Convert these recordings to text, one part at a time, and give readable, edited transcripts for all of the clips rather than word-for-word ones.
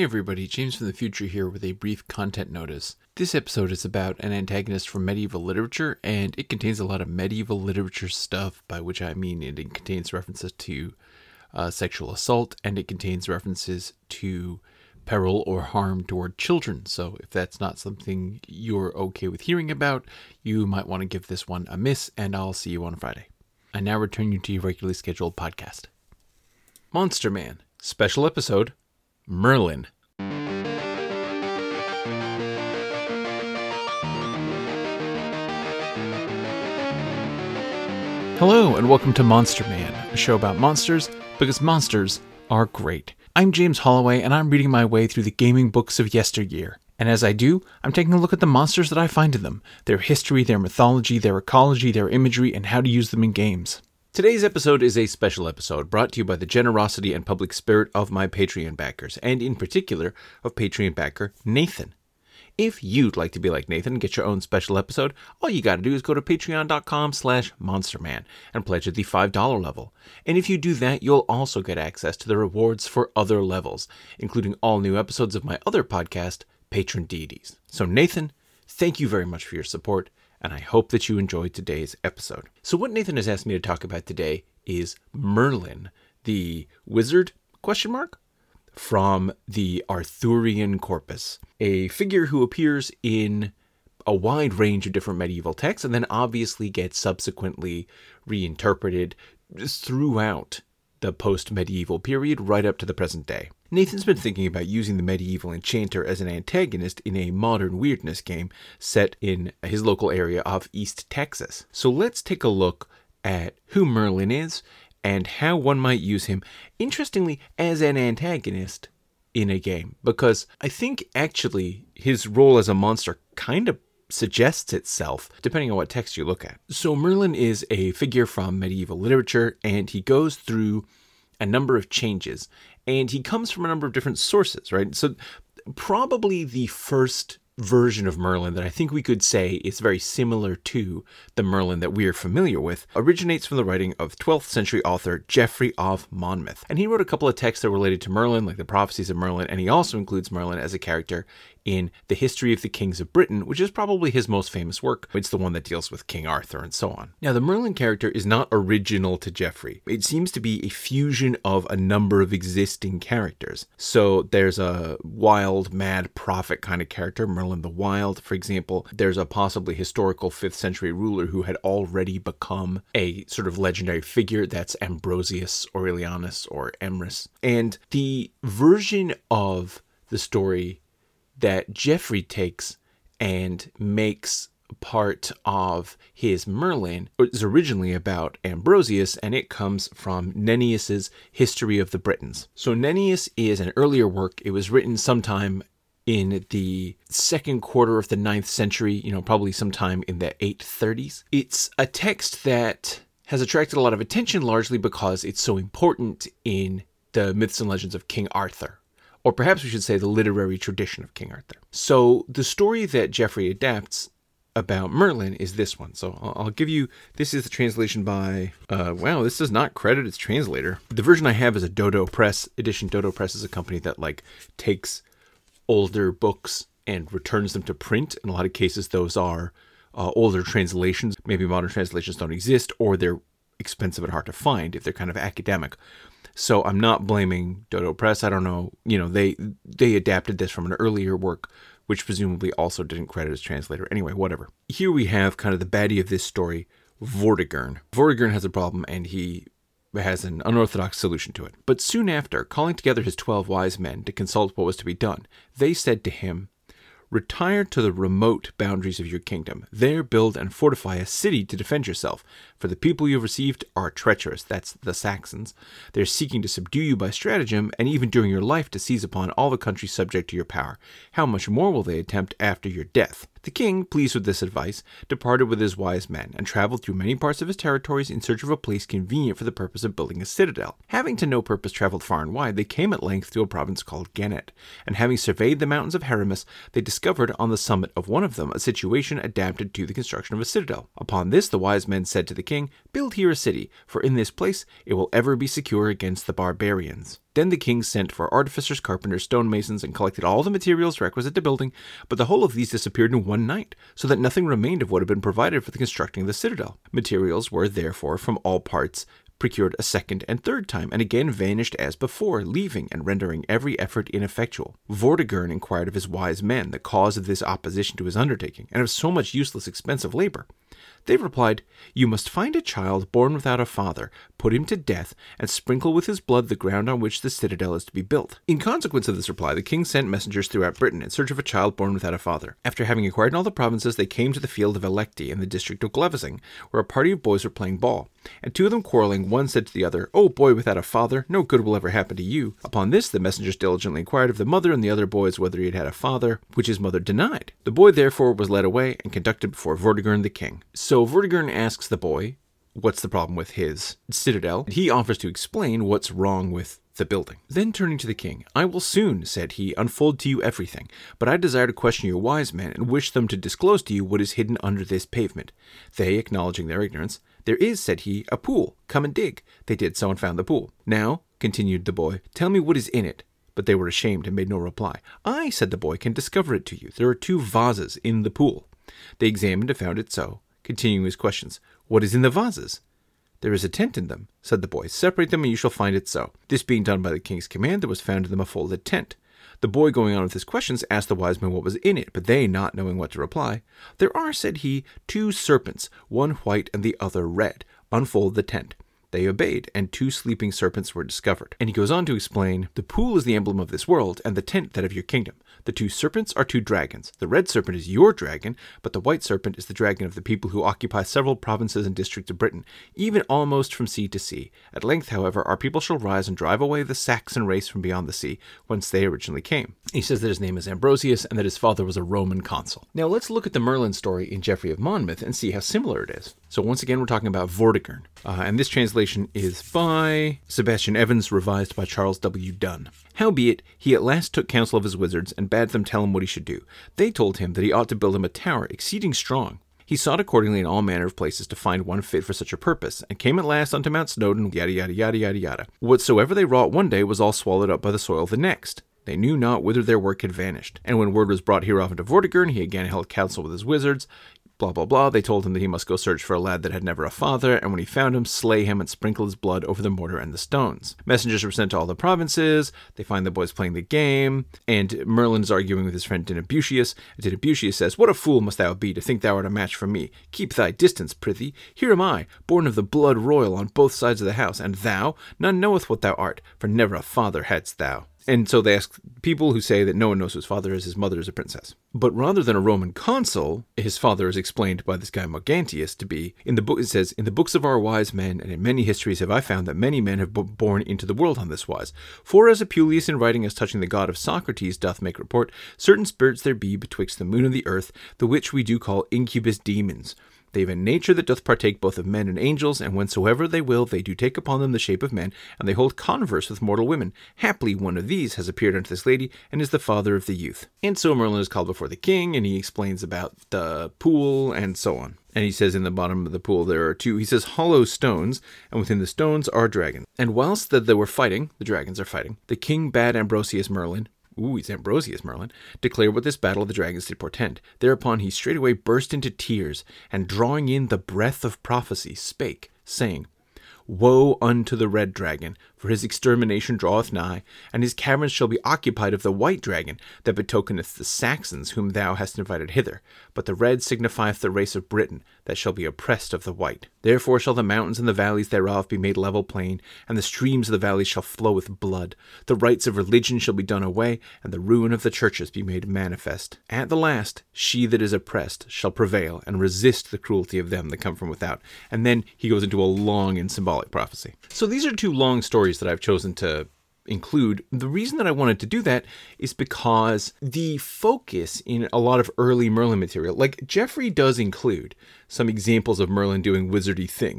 Hey everybody, James from the future here with a brief content notice. This episode is about an antagonist from medieval literature, and it contains a lot of medieval literature stuff, by which I mean it contains references to sexual assault, and it contains references to peril or harm toward children. So if that's not something you're okay with hearing about, you might want to give this one a miss, and I'll see you on Friday. I now return you to your regularly scheduled podcast. Monster Man, special episode, Merlin. Hello and welcome to Monster Man, a show about monsters because monsters are great. I'm James Holloway and I'm reading my way through the gaming books of yesteryear. And as I do, I'm taking a look at the monsters that I find in them, their history, their mythology, their ecology, their imagery, and how to use them in games. Today's episode is a special episode brought to you by the generosity and public spirit of my Patreon backers, and in particular of Patreon backer Nathan. If you'd like to be like Nathan and get your own special episode, all you gotta do is go to patreon.com/monsterman and pledge at the $5 level. And if you do that, you'll also get access to the rewards for other levels, including all new episodes of my other podcast, Patron Deities. So Nathan, thank you very much for your support, and I hope that you enjoyed today's episode. So what Nathan has asked me to talk about today is Merlin, the wizard, from the Arthurian corpus, a figure who appears in a wide range of different medieval texts and then obviously gets subsequently reinterpreted throughout the post-medieval period right up to the present day. Nathan's been thinking about using the medieval enchanter as an antagonist in a modern weirdness game set in his local area of East Texas. So let's take a look at who Merlin is and how one might use him, interestingly, as an antagonist in a game. Because I think actually his role as a monster kind of suggests itself, depending on what text you look at. So Merlin is a figure from medieval literature, and he goes through a number of changes, and he comes from a number of different sources, right? So probably the first version of Merlin that I think we could say is very similar to the Merlin that we're familiar with originates from the writing of 12th century author Geoffrey of Monmouth. And he wrote a couple of texts that were related to Merlin, like the Prophecies of Merlin, and he also includes Merlin as a character in The History of the Kings of Britain, which is probably his most famous work. It's the one that deals with King Arthur and so on. Now, the Merlin character is not original to Geoffrey. It seems to be a fusion of a number of existing characters. So there's a wild, mad prophet kind of character, Merlin the Wild, for example. There's a possibly historical 5th century ruler who had already become a sort of legendary figure. That's Ambrosius Aurelianus or Emrys. And the version of the story that Geoffrey takes and makes part of his Merlin is originally about Ambrosius, and it comes from Nennius's History of the Britons. So Nennius is an earlier work. It was written sometime in the second quarter of the 9th century, probably sometime in the 830s. It's a text that has attracted a lot of attention largely because it's so important in the myths and legends of King Arthur. Or perhaps we should say the literary tradition of King Arthur. So the story that Geoffrey adapts about Merlin is this one. So I'll give you, this is the translation by, this does not credit its translator. The version I have is a Dodo Press edition. Dodo Press is a company that takes older books and returns them to print. In a lot of cases, those are older translations. Maybe modern translations don't exist, or they're expensive and hard to find if they're kind of academic. So I'm not blaming Dodo Press. I don't know. They adapted this from an earlier work, which presumably also didn't credit as translator. Anyway, whatever. Here we have kind of the baddie of this story, Vortigern. Vortigern has a problem, and he has an unorthodox solution to it. But soon after, calling together his 12 wise men to consult what was to be done, they said to him, "Retire to the remote boundaries of your kingdom. There build and fortify a city to defend yourself. For the people you have received are treacherous," that's the Saxons. "They're seeking to subdue you by stratagem, and even during your life to seize upon all the country subject to your power. How much more will they attempt after your death?" The king, pleased with this advice, departed with his wise men, and traveled through many parts of his territories in search of a place convenient for the purpose of building a citadel. Having to no purpose traveled far and wide, they came at length to a province called Gannet, and having surveyed the mountains of Heramus, they discovered discovered on the summit of one of them a situation adapted to the construction of a citadel. Upon this the wise men said to the king, "Build here a city, for in this place it will ever be secure against the barbarians." Then the king sent for artificers, carpenters, stonemasons, and collected all the materials requisite to building, but the whole of these disappeared in one night, so that nothing remained of what had been provided for the constructing of the citadel. Materials were therefore from all parts procured a second and third time, and again vanished as before, leaving and rendering every effort ineffectual. Vortigern inquired of his wise men the cause of this opposition to his undertaking, and of so much useless expense of labor. They replied, "You must find a child born without a father, put him to death, and sprinkle with his blood the ground on which the citadel is to be built." In consequence of this reply, the king sent messengers throughout Britain in search of a child born without a father. After having inquired in all the provinces, they came to the field of Electi in the district of Glevesing, where a party of boys were playing ball. And two of them quarreling, one said to the other, "O boy without a father, no good will ever happen to you." Upon this, the messengers diligently inquired of the mother and the other boys whether he had had a father, which his mother denied. The boy therefore was led away and conducted before Vortigern the king. So Vortigern asks the boy, what's the problem with his citadel? He offers to explain what's wrong with the building. Then turning to the king, "I will soon," said he, "unfold to you everything, but I desire to question your wise men and wish them to disclose to you what is hidden under this pavement." They, acknowledging their ignorance, "There is," said he, "a pool. Come and dig." They did so and found the pool. "Now," continued the boy, "tell me what is in it." But they were ashamed and made no reply. "I," said the boy, "can discover it to you. There are 2 vases in the pool." They examined and found it so. Continuing his questions, "What is in the vases?" "There is a tent in them," said the boy. "Separate them and you shall find it so." This being done by the king's command, there was found in them a folded tent. The boy, going on with his questions, asked the wise men what was in it, but they, not knowing what to reply, "There are," said he, 2 serpents, one white and the other red. Unfold the tent." They obeyed, and 2 sleeping serpents were discovered. And he goes on to explain, "The pool is the emblem of this world, and the tent that of your kingdom. The 2 serpents are 2 dragons. The red serpent is your dragon, but the white serpent is the dragon of the people who occupy several provinces and districts of Britain, even almost from sea to sea. At length, however, our people shall rise and drive away the Saxon race from beyond the sea, whence they originally came." He says that his name is Ambrosius, and that his father was a Roman consul. Now let's look at the Merlin story in Geoffrey of Monmouth and see how similar it is. So once again, we're talking about Vortigern, and this translation is by Sebastian Evans, revised by Charles W. Dunn. "Howbeit, he at last took counsel of his wizards, and bade them tell him what he should do. They told him that he ought to build him a tower exceeding strong. He sought accordingly in all manner of places to find one fit for such a purpose, and came at last unto Mount Snowdon, yada yada yada yada yada. Whatsoever they wrought one day was all swallowed up by the soil the next. They knew not whither their work had vanished. And when word was brought hereof unto Vortigern, he again held counsel with his wizards, blah, blah, blah. They told him that he must go search for a lad that had never a father, and when he found him, slay him and sprinkle his blood over the mortar and the stones. Messengers were sent to all the provinces. They find the boys playing the game, and Merlin is arguing with his friend Dinabucius. Dinabucius says, "What a fool must thou be to think thou art a match for me? Keep thy distance, prithee. Here am I, born of the blood royal on both sides of the house, and thou, none knoweth what thou art, for never a father hadst thou." And so they ask people who say that no one knows who his father is, his mother is a princess. But rather than a Roman consul, his father is explained by this guy Mogantius to be, in the book it says, "In the books of our wise men, and in many histories have I found that many men have born into the world on this wise. For as Apuleius in writing as touching the god of Socrates doth make report, certain spirits there be betwixt the moon and the earth, the which we do call incubus demons. They have a nature that doth partake both of men and angels, and whensoever they will, they do take upon them the shape of men, and they hold converse with mortal women. Haply one of these has appeared unto this lady, and is the father of the youth." And so Merlin is called before the king, and he explains about the pool, and so on. And he says in the bottom of the pool there are 2, he says, hollow stones, and within the stones are dragons. And whilst they were fighting, the dragons are fighting, the king bade Ambrosius Merlin, he's Ambrosius Merlin, declare what this battle of the dragons did portend. Thereupon he straightway burst into tears, and drawing in the breath of prophecy, spake, saying, "Woe unto the red dragon, for his extermination draweth nigh, and his caverns shall be occupied of the white dragon, that betokeneth the Saxons whom thou hast invited hither. But the red signifieth the race of Britain, that shall be oppressed of the white. Therefore shall the mountains and the valleys thereof be made level plain, and the streams of the valleys shall flow with blood. The rites of religion shall be done away, and the ruin of the churches be made manifest. At the last, she that is oppressed shall prevail, and resist the cruelty of them that come from without." And then he goes into a long and symbolic prophecy. So these are 2 long stories that I've chosen to include. The reason that I wanted to do that is because the focus in a lot of early Merlin material, like Geoffrey does include some examples of Merlin doing wizardy things,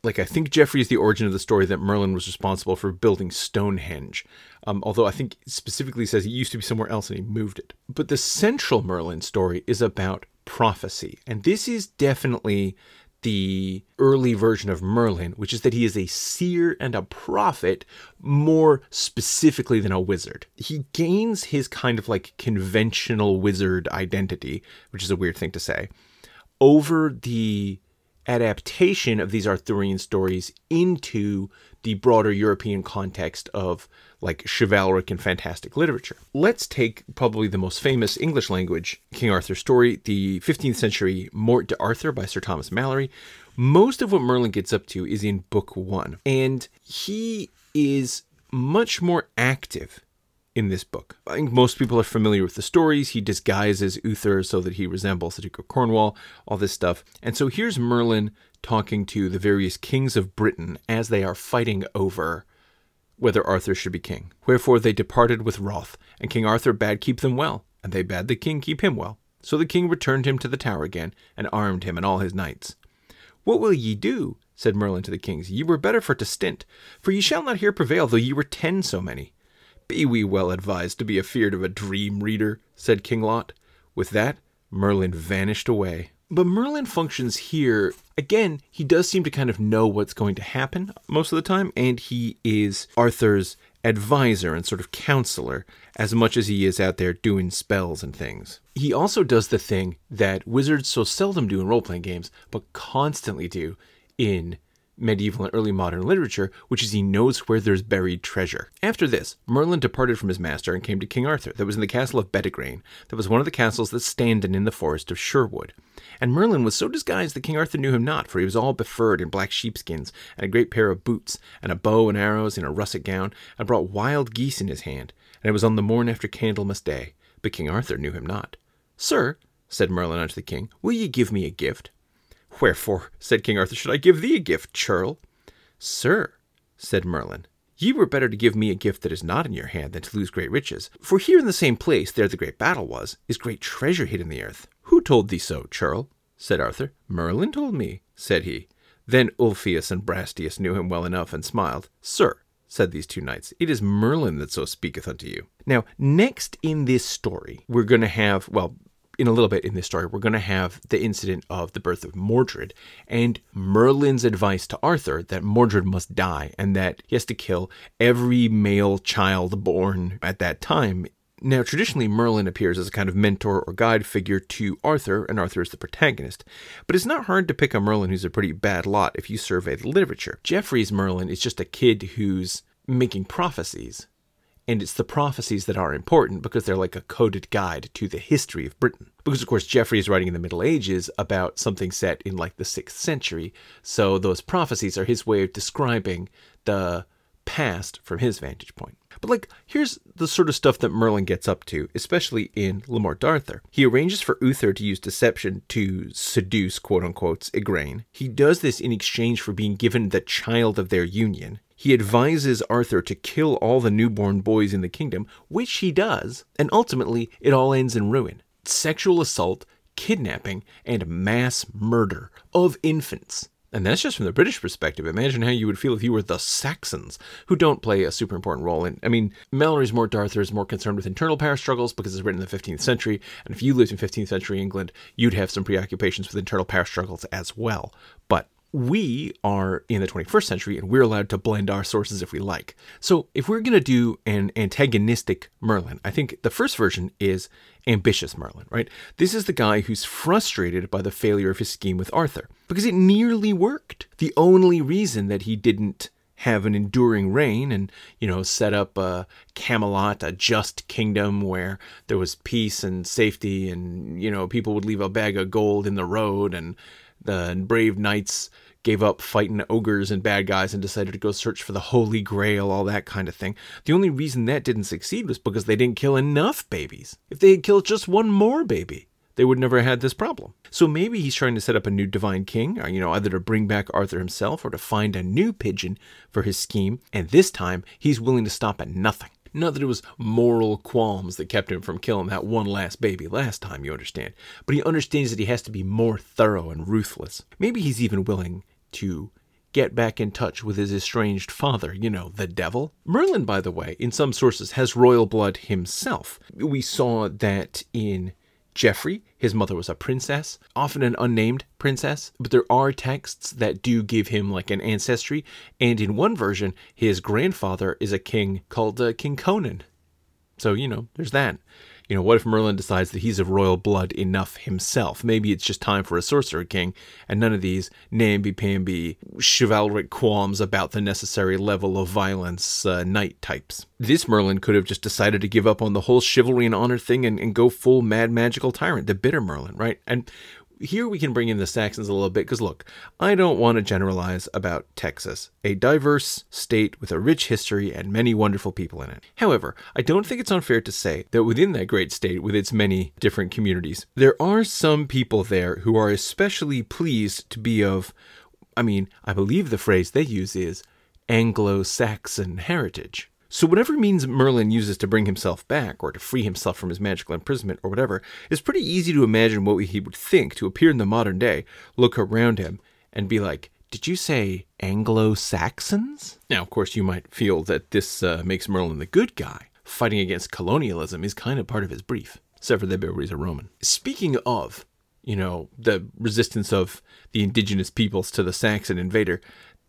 Like, I think Geoffrey is the origin of the story that Merlin was responsible for building Stonehenge. Although I think it specifically says it used to be somewhere else and he moved it. But the central Merlin story is about prophecy. And this is definitely the early version of Merlin, which is that he is a seer and a prophet more specifically than a wizard. He gains his kind of like conventional wizard identity, which is a weird thing to say, over the adaptation of these Arthurian stories into the broader European context of like chivalric and fantastic literature. Let's take probably the most famous English language King Arthur story, the 15th century Morte d'Arthur by Sir Thomas Malory. Most of what Merlin gets up to is in book 1, and he is much more active in this book. I think most people are familiar with the stories. He disguises Uther so that he resembles the Duke of Cornwall, all this stuff. And so here's Merlin talking to the various kings of Britain as they are fighting over whether Arthur should be king. Wherefore they departed with wrath, and King Arthur bade keep them well, and they bade the king keep him well. So the king returned him to the tower again, and armed him and all his knights. What will ye do? Said Merlin to the kings. Ye were better for to stint, for ye shall not here prevail, though ye were 10 so many. Be we well advised to be afeard of a dream reader, said King Lot. With that, Merlin vanished away. But Merlin functions here, again, he does seem to kind of know what's going to happen most of the time, and he is Arthur's advisor and sort of counselor as much as he is out there doing spells and things. He also does the thing that wizards so seldom do in role-playing games, but constantly do in medieval and early modern literature, which is he knows where there's buried treasure. After this, Merlin departed from his master and came to King Arthur, that was in the castle of Bedegraine, that was one of the castles that standen in the forest of Sherwood. And Merlin was so disguised that King Arthur knew him not, for he was all befurred in black sheepskins, and a great pair of boots, and a bow and arrows in a russet gown, and brought wild geese in his hand, and it was on the morn after Candlemas Day. But King Arthur knew him not. Sir, said Merlin unto the king, will ye give me a gift? Wherefore, said King Arthur, should I give thee a gift, churl? Sir, said Merlin, ye were better to give me a gift that is not in your hand than to lose great riches. For here in the same place, there the great battle was, is great treasure hid in the earth. Who told thee so, churl? Said Arthur. Merlin told me, said he. Then Ulfius and Brastias knew him well enough and smiled. Sir, said these two knights, it is Merlin that so speaketh unto you. Now, next in this story, we're going to have, well, in a little bit in this story, we're going to have the incident of the birth of Mordred and Merlin's advice to Arthur that Mordred must die and that he has to kill every male child born at that time. Now, traditionally, Merlin appears as a kind of mentor or guide figure to Arthur, and Arthur is the protagonist. But it's not hard to pick a Merlin who's a pretty bad lot if you survey the literature. Geoffrey's Merlin is just a kid who's making prophecies. And it's the prophecies that are important because they're like a coded guide to the history of Britain. Because, of course, Geoffrey is writing in the Middle Ages about something set in like the 6th century. So those prophecies are his way of describing the past from his vantage point. But like, here's the sort of stuff that Merlin gets up to, especially in Le Morte d'Arthur. He arranges for Uther to use deception to seduce, quote-unquote, Igraine. He does this in exchange for being given the child of their union. He advises Arthur to kill all the newborn boys in the kingdom, which he does, and ultimately it all ends in ruin. Sexual assault, kidnapping, and mass murder of infants. And that's just from the British perspective. Imagine how you would feel if you were the Saxons, who don't play a super important role in. I mean, Malory's Morte d'Arthur is more concerned with internal power struggles because it's written in the 15th century, and if you lived in 15th century England, you'd have some preoccupations with internal power struggles as well. But we are in the 21st century, and we're allowed to blend our sources if we like. So if we're going to do an antagonistic Merlin, I think the first version is ambitious Merlin, right? This is the guy who's frustrated by the failure of his scheme with Arthur, because it nearly worked. The only reason that he didn't have an enduring reign and, set up a Camelot, a just kingdom where there was peace and safety and, people would leave a bag of gold in the road and the brave knights gave up fighting ogres and bad guys and decided to go search for the Holy Grail, all that kind of thing. The only reason that didn't succeed was because they didn't kill enough babies. If they had killed just one more baby, they would never have had this problem. So maybe he's trying to set up a new divine king, or, either to bring back Arthur himself or to find a new pigeon for his scheme. And this time, he's willing to stop at nothing. Not that it was moral qualms that kept him from killing that one last baby last time, you understand. But he understands that he has to be more thorough and ruthless. Maybe he's even willing to get back in touch with his estranged father, the devil. Merlin, by the way, in some sources has royal blood himself. We saw that in Geoffrey, his mother was a princess, often an unnamed princess, but there are texts that do give him like an ancestry, and in one version, his grandfather is a king called King Conan. So, there's that. What if Merlin decides that he's of royal blood enough himself? Maybe it's just time for a sorcerer king, and none of these namby-pamby chivalric qualms about the necessary level of violence knight types. This Merlin could have just decided to give up on the whole chivalry and honor thing and go full mad magical tyrant, the bitter Merlin, right? And here we can bring in the Saxons a little bit, because look, I don't want to generalize about Texas, a diverse state with a rich history and many wonderful people in it. However, I don't think it's unfair to say that within that great state, with its many different communities, there are some people there who are especially pleased to be of, I believe the phrase they use is Anglo-Saxon heritage. So whatever means Merlin uses to bring himself back, or to free himself from his magical imprisonment, or whatever, is pretty easy to imagine what he would think to appear in the modern day, look around him, and be like, did you say Anglo-Saxons? Now, of course, you might feel that this makes Merlin the good guy. Fighting against colonialism is kind of part of his brief, except for that everybody's a Roman. Speaking of, the resistance of the indigenous peoples to the Saxon invader,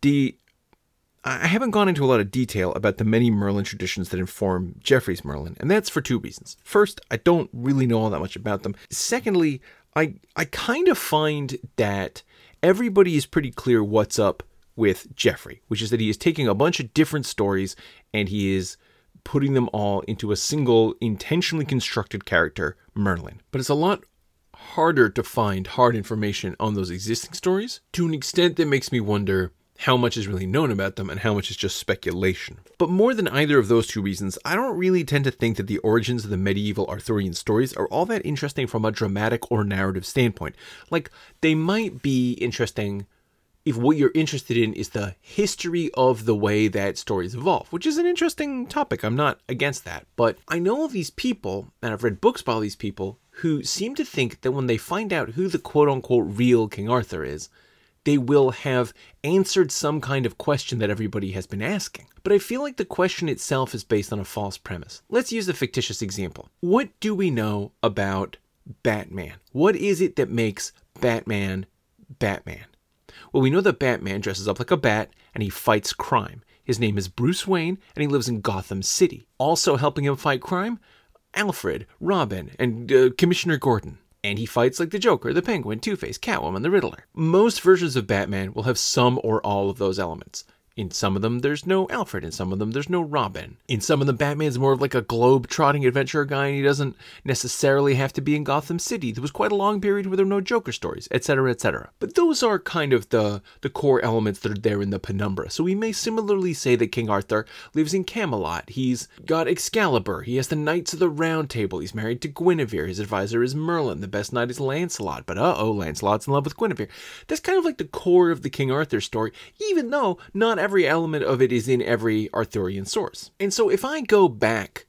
I haven't gone into a lot of detail about the many Merlin traditions that inform Geoffrey's Merlin, and that's for two reasons. First, I don't really know all that much about them. Secondly, I kind of find that everybody is pretty clear what's up with Geoffrey, which is that he is taking a bunch of different stories and he is putting them all into a single intentionally constructed character, Merlin. But it's a lot harder to find hard information on those existing stories to an extent that makes me wonder how much is really known about them and how much is just speculation. But more than either of those two reasons, I don't really tend to think that the origins of the medieval Arthurian stories are all that interesting from a dramatic or narrative standpoint. Like, they might be interesting if what you're interested in is the history of the way that stories evolve, which is an interesting topic. I'm not against that. But I know of these people, and I've read books by all these people, who seem to think that when they find out who the quote-unquote real King Arthur is, they will have answered some kind of question that everybody has been asking. But I feel like the question itself is based on a false premise. Let's use a fictitious example. What do we know about Batman? What is it that makes Batman Batman? Well, we know that Batman dresses up like a bat and he fights crime. His name is Bruce Wayne and he lives in Gotham City. Also helping him fight crime, Alfred, Robin, and Commissioner Gordon. And he fights like the Joker, the Penguin, Two-Face, Catwoman, the Riddler. Most versions of Batman will have some or all of those elements. In some of them, there's no Alfred. In some of them, there's no Robin. In some of them, Batman's more of like a globe-trotting adventurer guy, and he doesn't necessarily have to be in Gotham City. There was quite a long period where there were no Joker stories, etc., etc. But those are kind of the core elements that are there in the penumbra. So we may similarly say that King Arthur lives in Camelot. He's got Excalibur. He has the Knights of the Round Table. He's married to Guinevere. His advisor is Merlin. The best knight is Lancelot. But Lancelot's in love with Guinevere. That's kind of like the core of the King Arthur story, even though not every element of it is in every Arthurian source. And so if I go back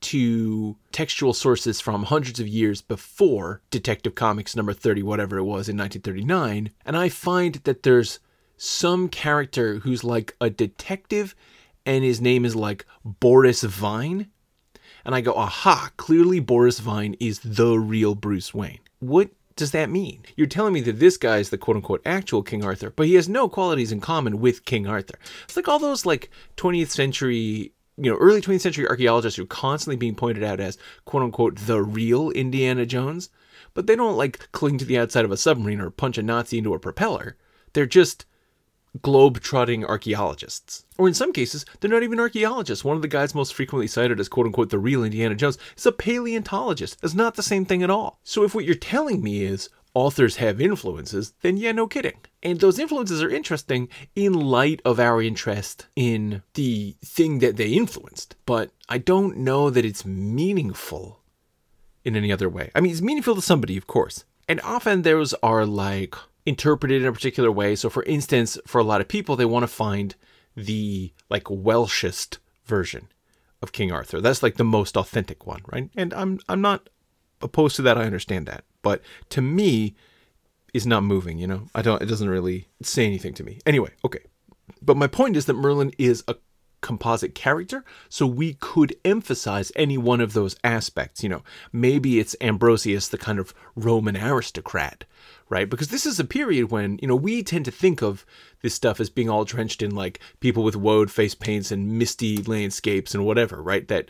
to textual sources from hundreds of years before Detective Comics number 30, whatever it was, in 1939, and I find that there's some character who's like a detective and his name is like Boris Vian, and I go, aha, clearly Boris Vian is the real Bruce Wayne. What does that mean? You're telling me that this guy is the quote-unquote actual King Arthur, but he has no qualities in common with King Arthur. It's like all those like 20th century, early 20th century archaeologists who are constantly being pointed out as quote-unquote the real Indiana Jones, but they don't like cling to the outside of a submarine or punch a Nazi into a propeller. They're just globe-trotting archaeologists. Or in some cases, they're not even archaeologists. One of the guys most frequently cited as quote-unquote the real Indiana Jones is a paleontologist. It's not the same thing at all. So if what you're telling me is authors have influences, then yeah, no kidding. And those influences are interesting in light of our interest in the thing that they influenced. But I don't know that it's meaningful in any other way. I mean, it's meaningful to somebody, of course. And often those are like interpreted in a particular way. So for instance, for a lot of people, they want to find the like Welshist version of King Arthur. That's like the most authentic one, right? And I'm not opposed to that. I understand that. But to me, is not moving, it doesn't really say anything to me. Anyway, okay. But my point is that Merlin is a composite character, so we could emphasize any one of those aspects. Maybe it's Ambrosius, the kind of Roman aristocrat, right? Because this is a period when, we tend to think of this stuff as being all drenched in like people with woad face paints and misty landscapes and whatever, right? That,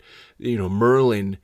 Merlin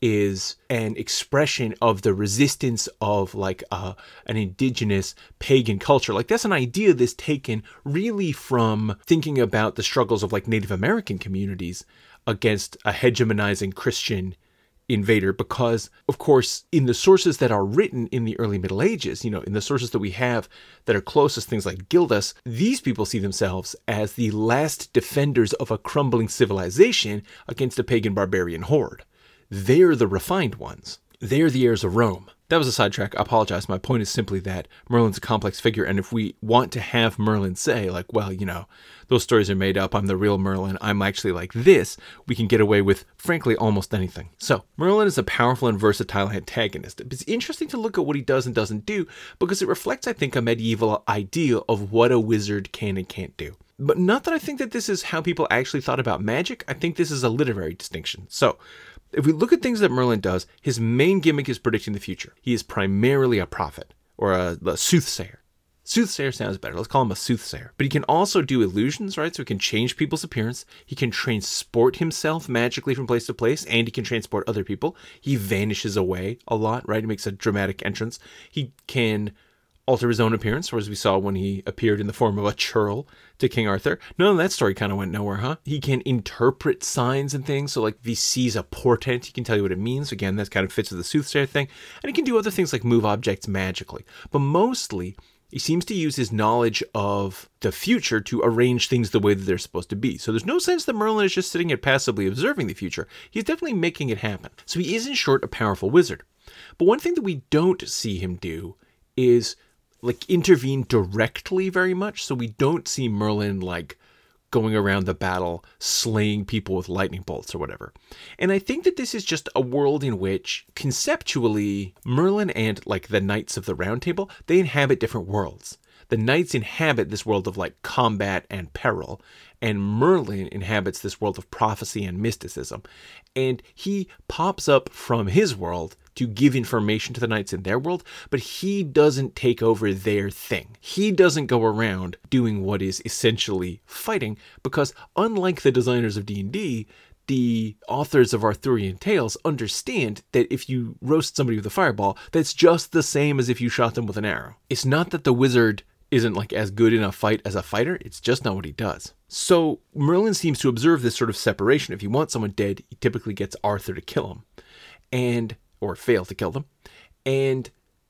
is an expression of the resistance of like an indigenous pagan culture. Like that's an idea that's taken really from thinking about the struggles of like Native American communities against a hegemonizing Christian invader, because of course in the sources that are written in the early Middle Ages, in the sources that we have that are closest, things like Gildas, these people see themselves as the last defenders of a crumbling civilization against a pagan barbarian horde. They're the refined ones. They're the heirs of Rome. That was a sidetrack. I apologize. My point is simply that Merlin's a complex figure, and if we want to have Merlin say, like, well, those stories are made up, I'm the real Merlin, I'm actually like this, we can get away with, frankly, almost anything. So, Merlin is a powerful and versatile antagonist. It's interesting to look at what he does and doesn't do, because it reflects, I think, a medieval ideal of what a wizard can and can't do. But not that I think that this is how people actually thought about magic. I think this is a literary distinction. So, if we look at things that Merlin does, his main gimmick is predicting the future. He is primarily a prophet, or a soothsayer. Soothsayer sounds better. Let's call him a soothsayer. But he can also do illusions, right? So he can change people's appearance. He can transport himself magically from place to place, and he can transport other people. He vanishes away a lot, right? He makes a dramatic entrance. He can alter his own appearance, or as we saw when he appeared in the form of a churl to King Arthur. No, that story kind of went nowhere, huh? He can interpret signs and things, so like if he sees a portent, he can tell you what it means. Again, that kind of fits with the soothsayer thing. And he can do other things like move objects magically. But mostly, he seems to use his knowledge of the future to arrange things the way that they're supposed to be. So there's no sense that Merlin is just sitting and passively observing the future. He's definitely making it happen. So he is, in short, a powerful wizard. But one thing that we don't see him do is like intervene directly very much. So we don't see Merlin like going around the battle slaying people with lightning bolts or whatever. And I think that this is just a world in which conceptually Merlin and like the Knights of the Round Table, they inhabit different worlds. The knights inhabit this world of like combat and peril, and Merlin inhabits this world of prophecy and mysticism. And he pops up from his world to give information to the knights in their world, but he doesn't take over their thing. He doesn't go around doing what is essentially fighting, because unlike the designers of D&D, the authors of Arthurian tales understand that if you roast somebody with a fireball, that's just the same as if you shot them with an arrow. It's not that the wizard isn't like as good in a fight as a fighter, it's just not what he does. So Merlin seems to observe this sort of separation. If you want someone dead, he typically gets Arthur to kill him, or fail to kill them. And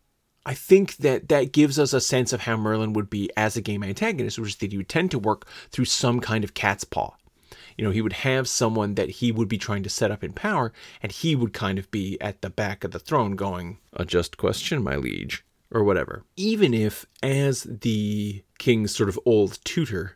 I think that that gives us a sense of how Merlin would be as a game antagonist, which is that he would tend to work through some kind of cat's paw. He would have someone that he would be trying to set up in power, and he would kind of be at the back of the throne going, "A just question, my liege," or whatever. Even if, as the king's sort of old tutor,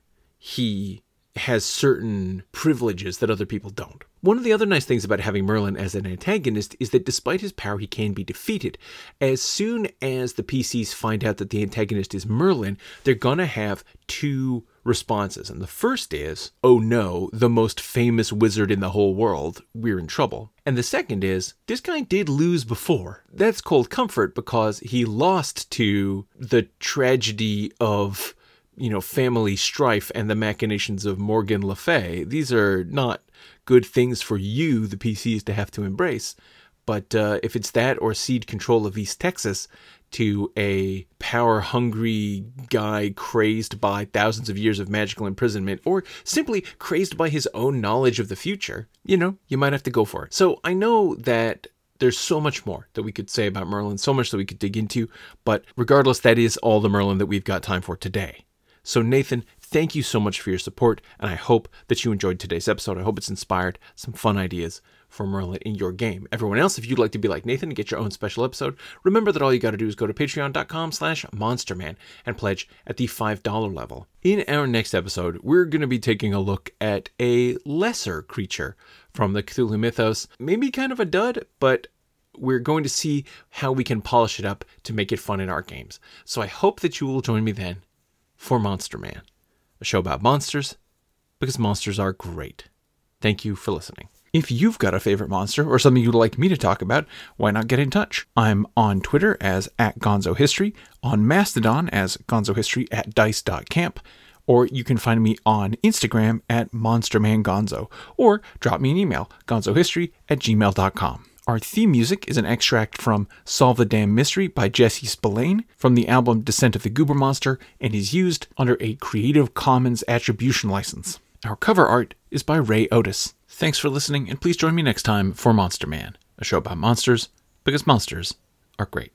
he has certain privileges that other people don't. One of the other nice things about having Merlin as an antagonist is that despite his power, he can be defeated. As soon as the PCs find out that the antagonist is Merlin, they're gonna have two responses. And the first is, oh no, the most famous wizard in the whole world, we're in trouble. And the second is, this guy did lose before. That's cold comfort because he lost to the tragedy of family strife and the machinations of Morgan Le Fay. These are not good things for you, the PCs, to have to embrace. But if it's that or cede control of East Texas to a power-hungry guy crazed by thousands of years of magical imprisonment, or simply crazed by his own knowledge of the future, you might have to go for it. So I know that there's so much more that we could say about Merlin, so much that we could dig into, but regardless, that is all the Merlin that we've got time for today. So Nathan, thank you so much for your support, and I hope that you enjoyed today's episode. I hope it's inspired some fun ideas for Merlin in your game. Everyone else, if you'd like to be like Nathan and get your own special episode, remember that all you got to do is go to patreon.com/monsterman and pledge at the $5 level. In our next episode, we're going to be taking a look at a lesser creature from the Cthulhu mythos. Maybe kind of a dud, but we're going to see how we can polish it up to make it fun in our games. So I hope that you will join me then for Monster Man, a show about monsters, because monsters are great. Thank you for listening. If you've got a favorite monster or something you'd like me to talk about, why not get in touch? I'm on Twitter as @GonzoHistory, on Mastodon as gonzohistory@dice.camp, or you can find me on Instagram @MonstermanGonzo, or drop me an email, gonzohistory@gmail.com. Our theme music is an extract from Solve the Damn Mystery by Jesse Spillane from the album Descent of the Goober Monster, and is used under a Creative Commons Attribution license. Our cover art is by Ray Otis. Thanks for listening, and please join me next time for Monster Man, a show about monsters, because monsters are great.